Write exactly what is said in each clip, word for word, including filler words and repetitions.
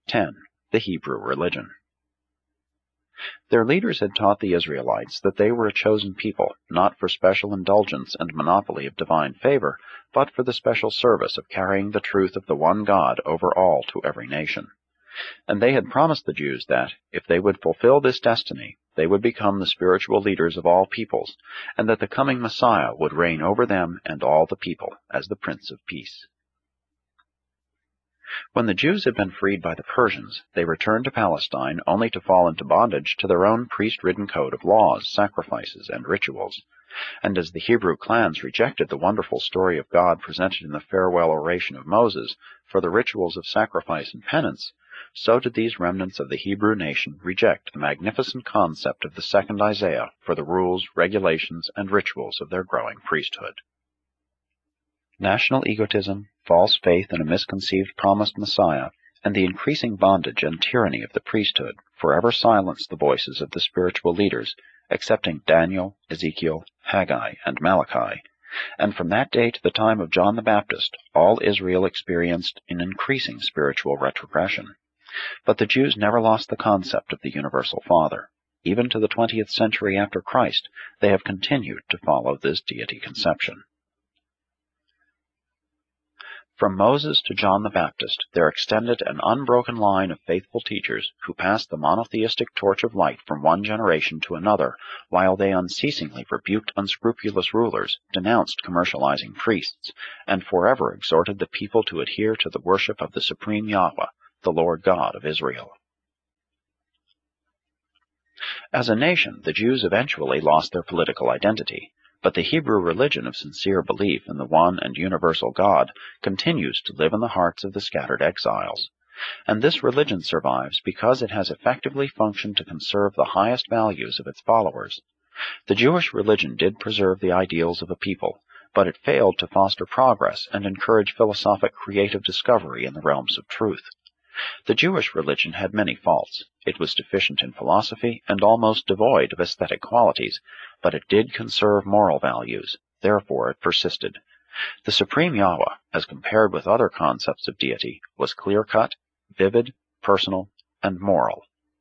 ten. The Hebrew Religion. Their leaders had taught the Israelites that they were a chosen people, not for special indulgence and monopoly of divine favor, but for the special service of carrying the truth of the one God over all to every nation. And they had promised the Jews that, if they would fulfill this destiny, they would become the spiritual leaders of all peoples, and that the coming Messiah would reign over them and all the people as the Prince of Peace. When the Jews had been freed by the Persians, they returned to Palestine only to fall into bondage to their own priest-ridden code of laws, sacrifices, and rituals. And as the Hebrew clans rejected the wonderful story of God presented in the farewell oration of Moses for the rituals of sacrifice and penance, so did these remnants of the Hebrew nation reject the magnificent concept of the second Isaiah for the rules, regulations, and rituals of their growing priesthood. National egotism, false faith in a misconceived promised Messiah, and the increasing bondage and tyranny of the priesthood forever silenced the voices of the spiritual leaders, excepting Daniel, Ezekiel, Haggai, and Malachi, and from that day to the time of John the Baptist, all Israel experienced an increasing spiritual retrogression. But the Jews never lost the concept of the universal Father. Even to the twentieth century after Christ, they have continued to follow this deity conception. From Moses to John the Baptist, there extended an unbroken line of faithful teachers who passed the monotheistic torch of light from one generation to another, while they unceasingly rebuked unscrupulous rulers, denounced commercializing priests, and forever exhorted the people to adhere to the worship of the supreme Yahweh, the Lord God of Israel. As a nation, the Jews eventually lost their political identity. But the Hebrew religion of sincere belief in the one and universal God continues to live in the hearts of the scattered exiles. And this religion survives because it has effectively functioned to conserve the highest values of its followers. The Jewish religion did preserve the ideals of a people, but it failed to foster progress and encourage philosophic creative discovery in the realms of truth. The Jewish religion had many faults. It was deficient in philosophy and almost devoid of aesthetic qualities, but it did conserve moral values. Therefore it persisted. The supreme Yahweh, as compared with other concepts of deity, was clear-cut, vivid, personal, and moral.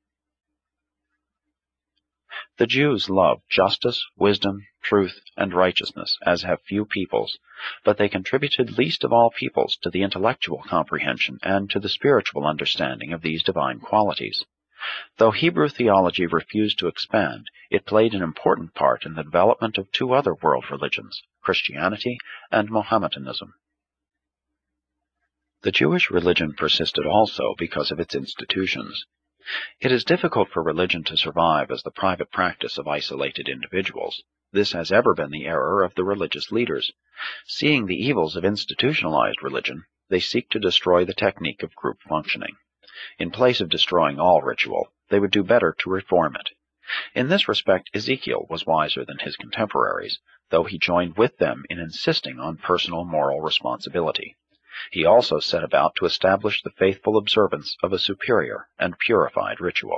The Jews loved justice, wisdom, truth, and righteousness, as have few peoples, but they contributed least of all peoples to the intellectual comprehension and to the spiritual understanding of these divine qualities. Though Hebrew theology refused to expand, it played an important part in the development of two other world religions, Christianity and Mohammedanism. The Jewish religion persisted also because of its institutions. It is difficult for religion to survive as the private practice of isolated individuals. This has ever been the error of the religious leaders. Seeing the evils of institutionalized religion, they seek to destroy the technique of group functioning. In place of destroying all ritual, they would do better to reform it. In this respect, Ezekiel was wiser than his contemporaries, though he joined with them in insisting on personal moral responsibility. He also set about to establish the faithful observance of a superior and purified ritual.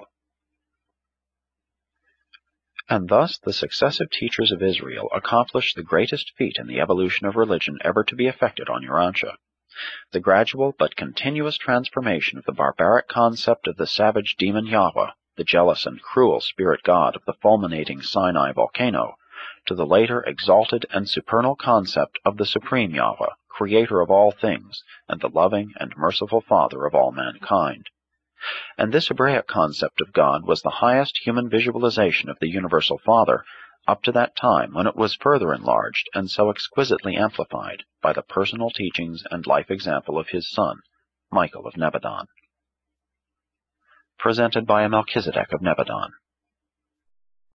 And thus the successive teachers of Israel accomplished the greatest feat in the evolution of religion ever to be effected on Urantia. The gradual but continuous transformation of the barbaric concept of the savage demon Yahweh, the jealous and cruel spirit god of the fulminating Sinai volcano, to the later exalted and supernal concept of the supreme Yahweh, creator of all things, and the loving and merciful Father of all mankind. And this Hebraic concept of God was the highest human visualization of the universal Father, up to that time when it was further enlarged and so exquisitely amplified by the personal teachings and life example of his son, Michael of Nebadon. Presented by a Melchizedek of Nebadon.